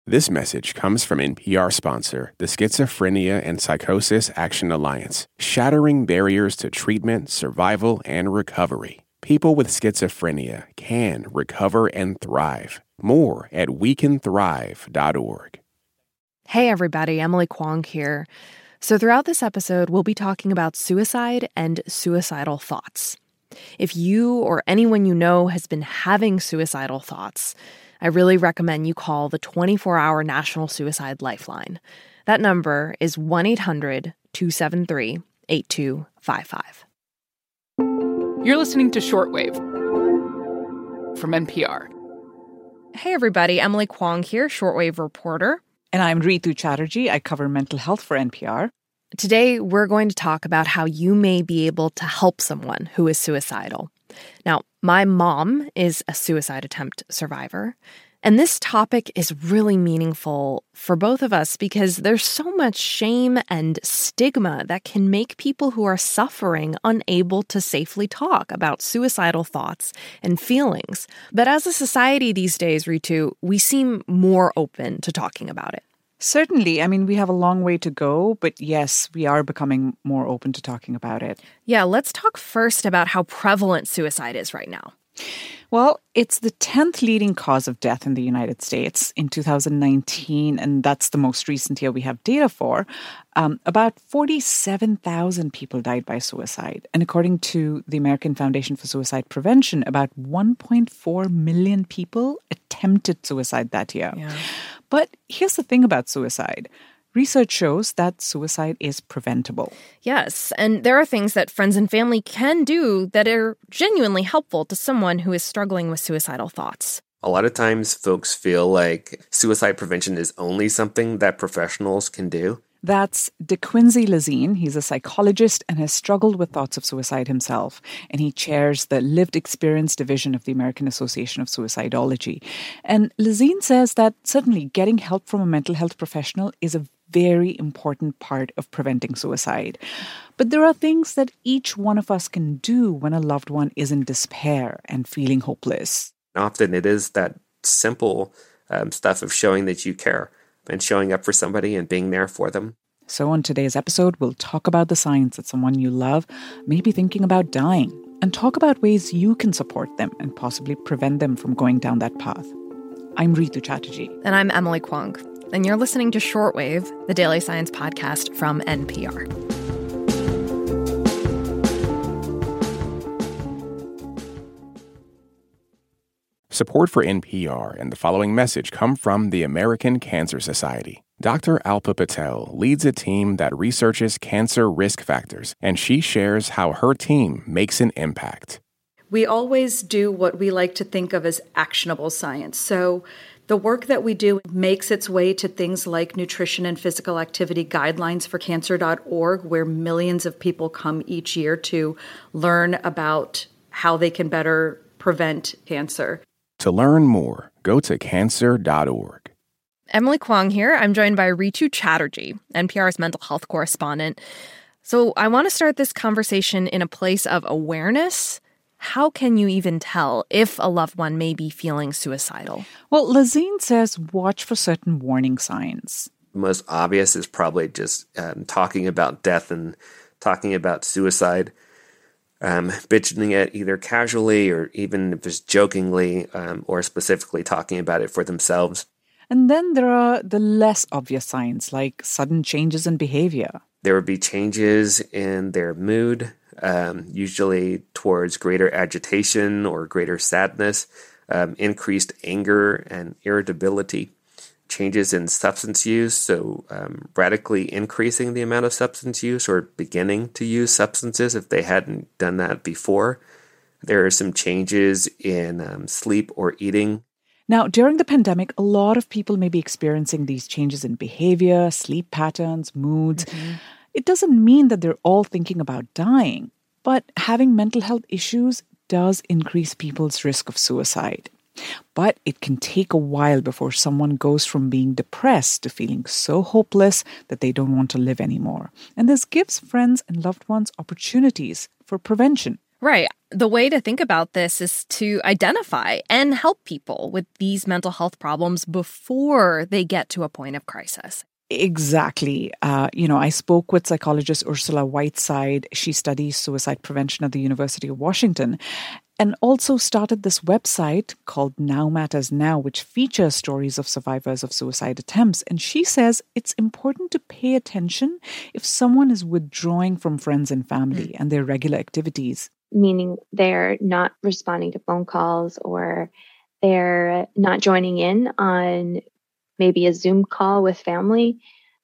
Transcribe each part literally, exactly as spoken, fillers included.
This message comes from N P R sponsor, the Schizophrenia and Psychosis Action Alliance, shattering barriers to treatment, survival, and recovery. People with schizophrenia can recover and thrive. More at we can thrive dot org. Hey everybody, Emily Kwong here. So throughout this episode, we'll be talking about suicide and suicidal thoughts. If you or anyone you know has been having suicidal thoughts, I really recommend you call the twenty-four hour National Suicide Lifeline. That number is one eight hundred two seven three eight two five five. You're listening to Shortwave from N P R. Hey everybody, Emily Kwong here, Shortwave reporter. And I'm Ritu Chatterjee. I cover mental health for N P R. Today, we're going to talk about how you may be able to help someone who is suicidal. Now, my mom is a suicide attempt survivor, and this topic is really meaningful for both of us because there's so much shame and stigma that can make people who are suffering unable to safely talk about suicidal thoughts and feelings. But as a society these days, Ritu, we seem more open to talking about it. Certainly. I mean, we have a long way to go, but yes, we are becoming more open to talking about it. Yeah, let's talk first about how prevalent suicide is right now. Well, it's the tenth leading cause of death in the United States in two thousand nineteen, and that's the most recent year we have data for. Um, about forty-seven thousand people died by suicide. And according to the American Foundation for Suicide Prevention, about one point four million people attempted suicide that year. Yeah. But here's the thing about suicide. Research shows that suicide is preventable. Yes, and there are things that friends and family can do that are genuinely helpful to someone who is struggling with suicidal thoughts. A lot of times folks feel like suicide prevention is only something that professionals can do. That's DeQuincy Lazine. He's a psychologist and has struggled with thoughts of suicide himself. And he chairs the Lived Experience Division of the American Association of Suicidology. And Lazine says that certainly getting help from a mental health professional is a very important part of preventing suicide. But there are things that each one of us can do when a loved one is in despair and feeling hopeless. Often it is that simple um, stuff of showing that you care and showing up for somebody and being there for them. So on today's episode, we'll talk about the signs that someone you love may be thinking about dying and talk about ways you can support them and possibly prevent them from going down that path. I'm Ritu Chatterjee. And I'm Emily Kwong. And you're listening to Shortwave, the daily science podcast from N P R. Support for N P R and the following message come from the American Cancer Society. Doctor Alpa Patel leads a team that researches cancer risk factors, and she shares how her team makes an impact. We always do what we like to think of as actionable science. So the work that we do makes its way to things like nutrition and physical activity guidelines for cancer dot org, where millions of people come each year to learn about how they can better prevent cancer. To learn more, go to cancer dot org. Emily Kwong here. I'm joined by Ritu Chatterjee, N P R's mental health correspondent. So I want to start this conversation in a place of awareness. How can you even tell if a loved one may be feeling suicidal? Well, Lazine says watch for certain warning signs. The most obvious is probably just um, talking about death and talking about suicide. Um, mentioning it either casually or even if it's jokingly um, or specifically talking about it for themselves. And then there are the less obvious signs like sudden changes in behavior. There would be changes in their mood, um, usually towards greater agitation or greater sadness, um, increased anger and irritability. Changes in substance use, so um, radically increasing the amount of substance use or beginning to use substances if they hadn't done that before. There are some changes in um, sleep or eating. Now, during the pandemic, a lot of people may be experiencing these changes in behavior, sleep patterns, moods. Mm-hmm. It doesn't mean that they're all thinking about dying, but having mental health issues does increase people's risk of suicide. But it can take a while before someone goes from being depressed to feeling so hopeless that they don't want to live anymore. And this gives friends and loved ones opportunities for prevention. Right. The way to think about this is to identify and help people with these mental health problems before they get to a point of crisis. Exactly. Uh, you know, I spoke with psychologist Ursula Whiteside. She studies suicide prevention at the University of Washington and also started this website called Now Matters Now, which features stories of survivors of suicide attempts. And she says it's important to pay attention if someone is withdrawing from friends and family mm. and their regular activities. Meaning they're not responding to phone calls or they're not joining in on maybe a Zoom call with family,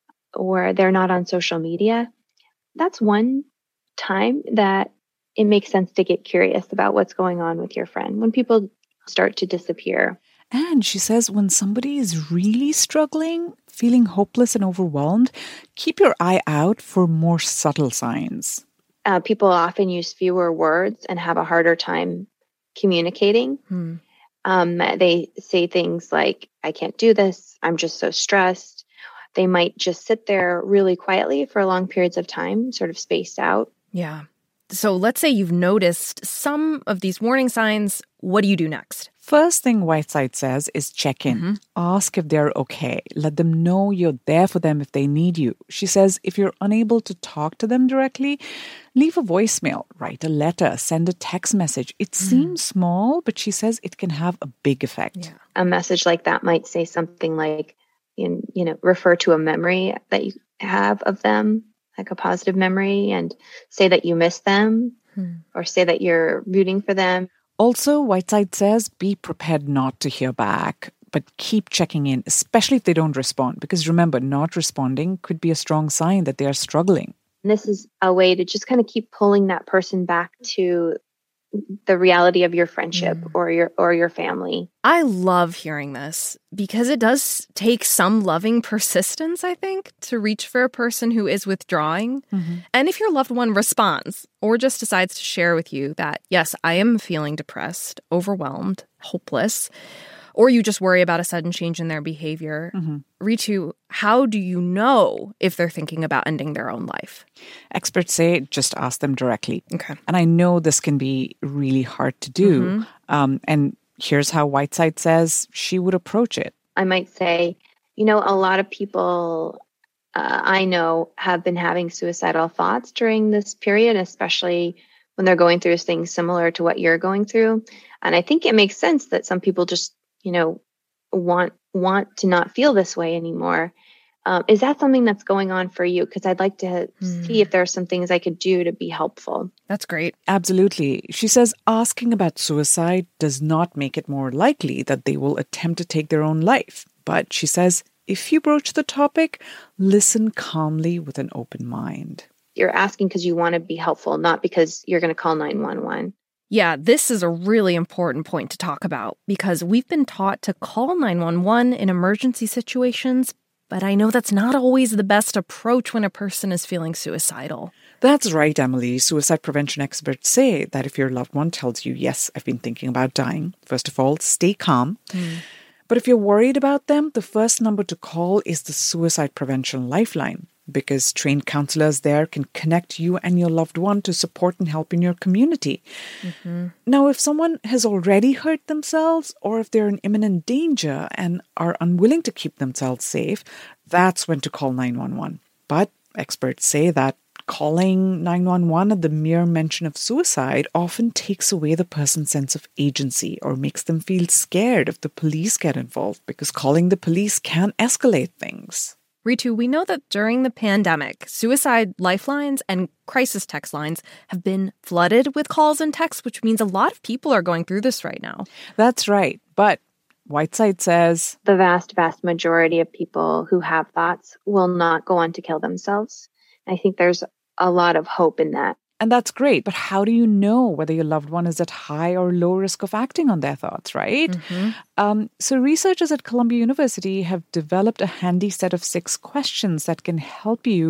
or they're not on social media. That's one time that it makes sense to get curious about what's going on with your friend when people start to disappear. And she says when somebody is really struggling, feeling hopeless and overwhelmed, keep your eye out for more subtle signs. Uh, people often use fewer words and have a harder time communicating. Hmm. Um, they say things like, I can't do this. I'm just so stressed. They might just sit there really quietly for long periods of time, sort of spaced out. Yeah. So let's say you've noticed some of these warning signs. What do you do next? First thing Whiteside says is check in. Mm-hmm. Ask if they're okay. Let them know you're there for them if they need you. She says if you're unable to talk to them directly, leave a voicemail, write a letter, send a text message. It mm-hmm. seems small, but she says it can have a big effect. Yeah. A message like that might say something like, you know, refer to a memory that you have of them, like a positive memory, and say that you miss them hmm. or say that you're rooting for them. Also, Whiteside says be prepared not to hear back, but keep checking in, especially if they don't respond. Because remember, not responding could be a strong sign that they are struggling. And this is a way to just kind of keep pulling that person back to the reality of your friendship mm. or your or your family. I love hearing this because it does take some loving persistence, I think, to reach for a person who is withdrawing. Mm-hmm. And if your loved one responds or just decides to share with you that, yes, I am feeling depressed, overwhelmed, hopeless, or you just worry about a sudden change in their behavior, mm-hmm. Ritu, how do you know if they're thinking about ending their own life? Experts say just ask them directly. Okay. And I know this can be really hard to do. Mm-hmm. Um, and here's how Whiteside says she would approach it. I might say, you know, a lot of people uh, I know have been having suicidal thoughts during this period, especially when they're going through things similar to what you're going through. And I think it makes sense that some people just you know, want want to not feel this way anymore. Um, is that something that's going on for you? Because I'd like to mm. see if there are some things I could do to be helpful. That's great. Absolutely. She says asking about suicide does not make it more likely that they will attempt to take their own life. But she says if you broach the topic, listen calmly with an open mind. You're asking because you want to be helpful, not because you're going to call nine one one. Yeah, this is a really important point to talk about because we've been taught to call nine one one in emergency situations, but I know that's not always the best approach when a person is feeling suicidal. That's right, Emily. Suicide prevention experts say that if your loved one tells you, yes, I've been thinking about dying, first of all, stay calm. Mm. But if you're worried about them, the first number to call is the Suicide Prevention Lifeline, because trained counselors there can connect you and your loved one to support and help in your community. Mm-hmm. Now, if someone has already hurt themselves or if they're in imminent danger and are unwilling to keep themselves safe, that's when to call nine one one. But experts say that calling nine one one at the mere mention of suicide often takes away the person's sense of agency or makes them feel scared if the police get involved, because calling the police can escalate things. Ritu, we know that during the pandemic, suicide lifelines and crisis text lines have been flooded with calls and texts, which means a lot of people are going through this right now. That's right. But Whiteside says the vast, vast majority of people who have thoughts will not go on to kill themselves. I think there's a lot of hope in that. And that's great. But how do you know whether your loved one is at high or low risk of acting on their thoughts, right? Mm-hmm. Um, so researchers at Columbia University have developed a handy set of six questions that can help you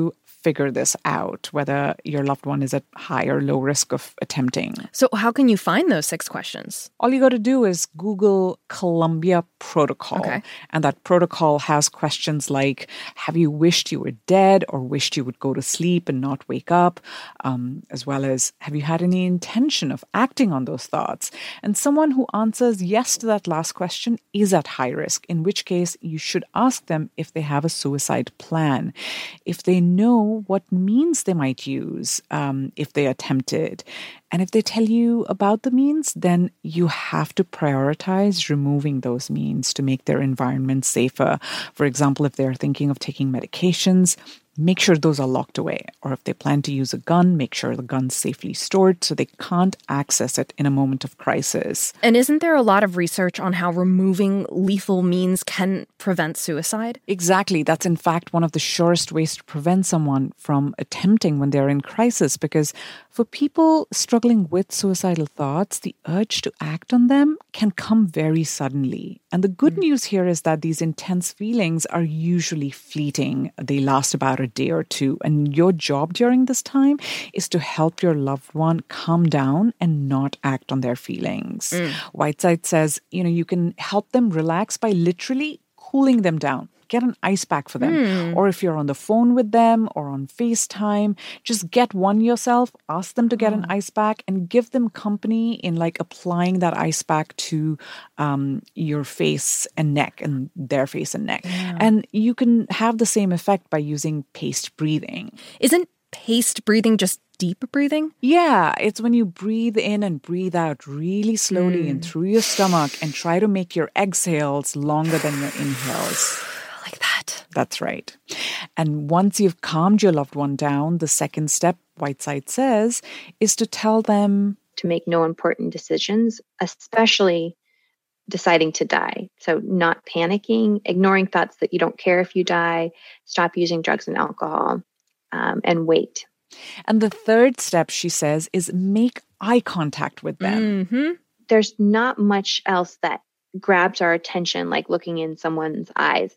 figure this out, whether your loved one is at high or low risk of attempting. So how can you find those six questions? All you got to do is Google Columbia Protocol. Okay. And that protocol has questions like, have you wished you were dead or wished you would go to sleep and not wake up? Um, as well as, have you had any intention of acting on those thoughts? And someone who answers yes to that last question is at high risk, in which case you should ask them if they have a suicide plan, if they know what means they might use um, if they attempted. And if they tell you about the means, then you have to prioritize removing those means to make their environment safer. For example, if they're thinking of taking medications, make sure those are locked away. Or if they plan to use a gun, make sure the gun's safely stored so they can't access it in a moment of crisis. And isn't there a lot of research on how removing lethal means can prevent suicide? Exactly. That's in fact one of the surest ways to prevent someone from attempting when they're in crisis, because for people struggling with suicidal thoughts, the urge to act on them can come very suddenly. And the good mm. news here is that these intense feelings are usually fleeting. They last about a day or two. And your job during this time is to help your loved one calm down and not act on their feelings. Mm. Whiteside says, you know, you can help them relax by literally cooling them down. Get an ice pack for them. Mm. Or if you're on the phone with them or on FaceTime, just get one yourself, ask them to get oh. an ice pack and give them company in like applying that ice pack to um, your face and neck and their face and neck. Yeah. And you can have the same effect by using paced breathing. Isn't paced breathing just deep breathing? Yeah, it's when you breathe in and breathe out really slowly mm. and through your stomach and try to make your exhales longer than your inhales. Like that. That's right. And once you've calmed your loved one down, the second step, Whiteside says, is to tell them to make no important decisions, especially deciding to die. So not panicking, ignoring thoughts that you don't care if you die, stop using drugs and alcohol, um, and wait. And the third step, she says, is make eye contact with them. Mm-hmm. There's not much else that grabs our attention like looking in someone's eyes.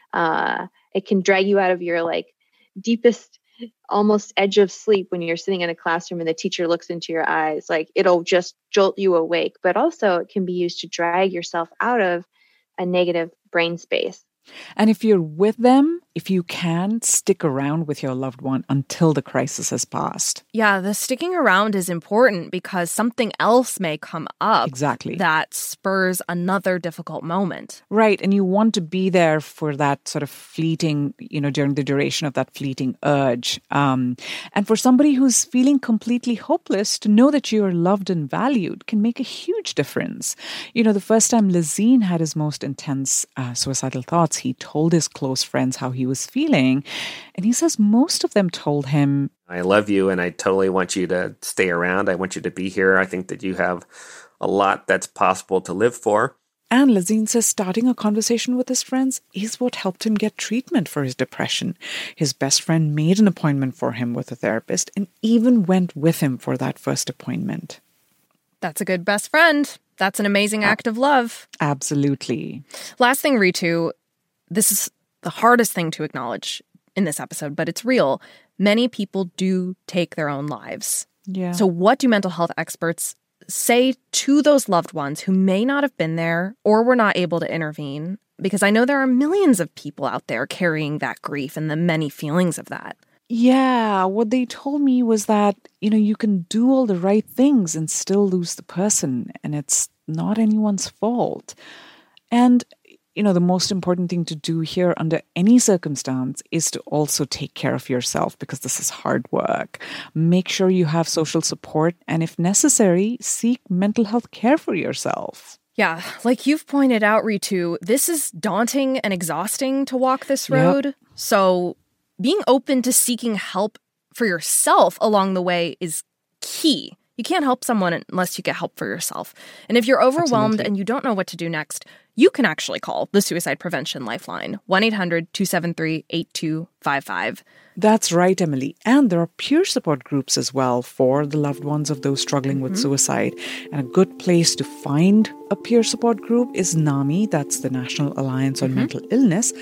Uh, it can drag you out of your like deepest, almost edge of sleep when you're sitting in a classroom and the teacher looks into your eyes. Like it'll just jolt you awake, but also it can be used to drag yourself out of a negative brain space. And if you're with them, if you can, stick around with your loved one until the crisis has passed. Yeah, the sticking around is important because something else may come up. Exactly. That spurs another difficult moment. Right. And you want to be there for that sort of fleeting, you know, during the duration of that fleeting urge. Um, and for somebody who's feeling completely hopeless, to know that you are loved and valued can make a huge difference. You know, the first time Lazine had his most intense uh, suicidal thoughts, he told his close friends how he was feeling. And he says most of them told him, I love you and I totally want you to stay around. I want you to be here. I think that you have a lot that's possible to live for. And Lazine says starting a conversation with his friends is what helped him get treatment for his depression. His best friend made an appointment for him with a therapist and even went with him for that first appointment. That's a good best friend. That's an amazing act of love. Absolutely. Last thing, Ritu, this is the hardest thing to acknowledge in this episode, but it's real. Many people do take their own lives. Yeah. So what do mental health experts say to those loved ones who may not have been there or were not able to intervene? Because I know there are millions of people out there carrying that grief and the many feelings of that. Yeah, what they told me was that, you know, you can do all the right things and still lose the person, and it's not anyone's fault. And you know, the most important thing to do here under any circumstance is to also take care of yourself because this is hard work. Make sure you have social support and if necessary, seek mental health care for yourself. Yeah, like you've pointed out, Ritu, this is daunting and exhausting to walk this road. Yep. So being open to seeking help for yourself along the way is key. You can't help someone unless you get help for yourself. And if you're overwhelmed Absolutely. And you don't know what to do next, you can actually call the Suicide Prevention Lifeline, one eight hundred two seven three eight two five five. That's right, Emily. And there are peer support groups as well for the loved ones of those struggling with mm-hmm. suicide. And a good place to find a peer support group is NAMI, that's the National Alliance on mm-hmm. Mental Illness.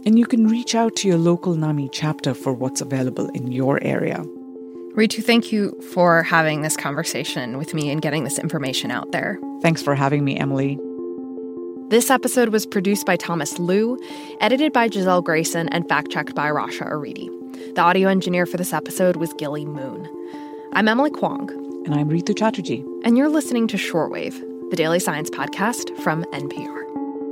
And you can reach out to your local NAMI chapter for what's available in your area. Ritu, thank you for having this conversation with me and getting this information out there. Thanks for having me, Emily. This episode was produced by Thomas Liu, edited by Giselle Grayson, and fact-checked by Rasha Aridi. The audio engineer for this episode was Gilly Moon. I'm Emily Kwong. And I'm Ritu Chatterjee. And you're listening to Shortwave, the daily science podcast from N P R.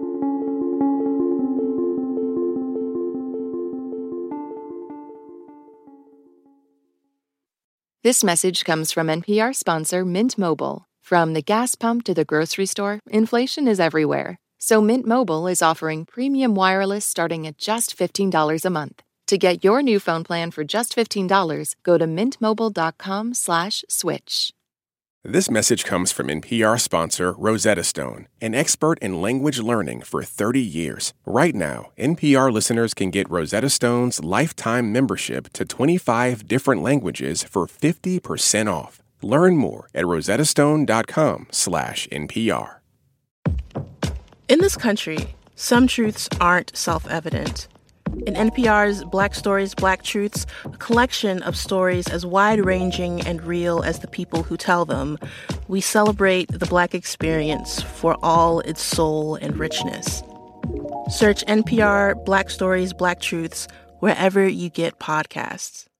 This message comes from N P R sponsor Mint Mobile. From the gas pump to the grocery store, inflation is everywhere. So Mint Mobile is offering premium wireless starting at just fifteen dollars a month. To get your new phone plan for just fifteen dollars, go to mintmobile.com slash switch. This message comes from N P R sponsor Rosetta Stone, an expert in language learning for thirty years. Right now, N P R listeners can get Rosetta Stone's lifetime membership to twenty-five different languages for fifty percent off. Learn more at rosettastone.com slash NPR. In this country, some truths aren't self-evident. In N P R's Black Stories, Black Truths, a collection of stories as wide-ranging and real as the people who tell them, we celebrate the Black experience for all its soul and richness. Search N P R Black Stories, Black Truths wherever you get podcasts.